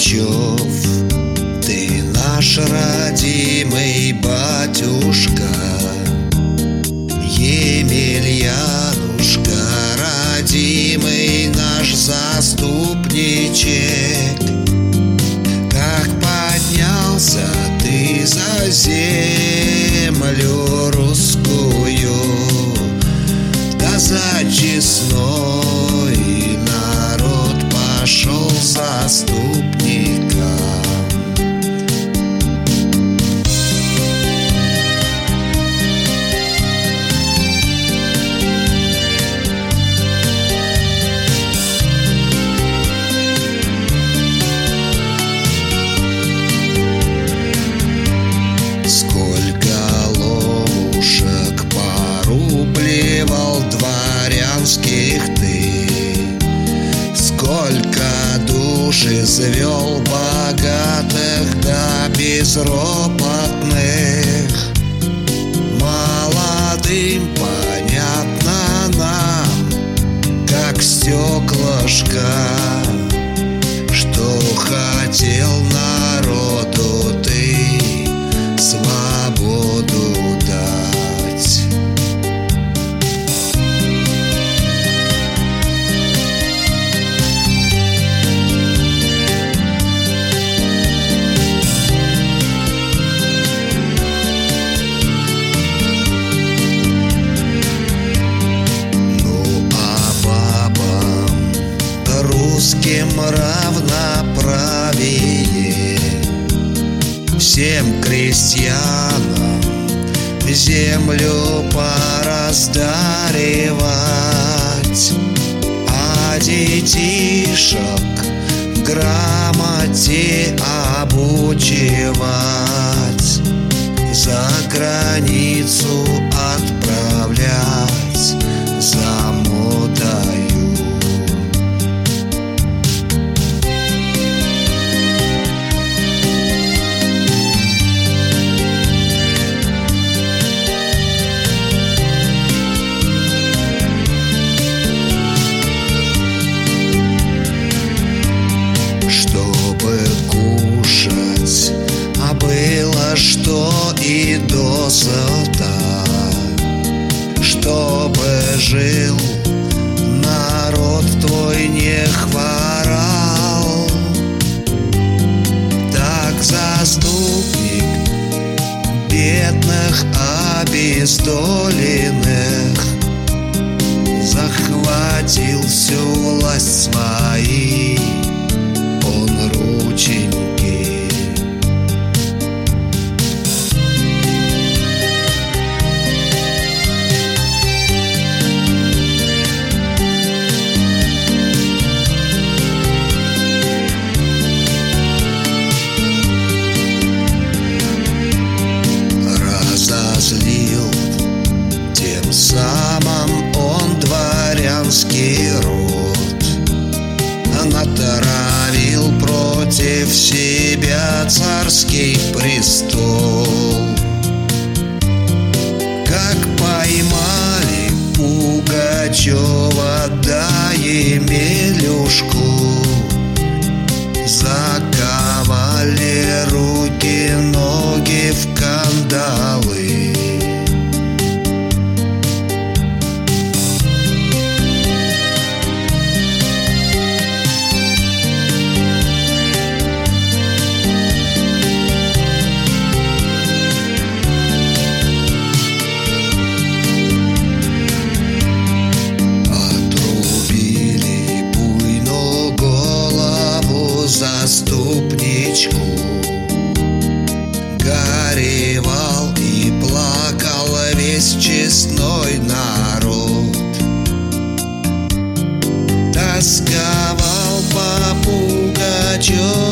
Пугачев, ты наш родимый батюшка, Емельянушка, родимый наш заступничек. Как поднялся ты за землю русскую, да за честной народ пошел заступника. Дворянских ты, сколько душ извел богатых да безропотных. Молодым понятно нам, как стеклышко, что хотел народу ты свободу дать. Русским равноправие, всем крестьянам землю пораздаривать, а детишек грамоте обучевать, за границу отправлять за модою. Чтобы кушать, а было что и досыта, чтобы жил народ твой, не хворал. Так заступник бедных обездоленных захватил всю власть своей рученьки. Разозлил тем самым он дворянский род, натравил против себя царский престол. Как поймали Пугачева да Емелюшку, заковали руки, ноги в кандалы. Заступничку горевал и плакал весь честной народ. Тосковал по Пугачеву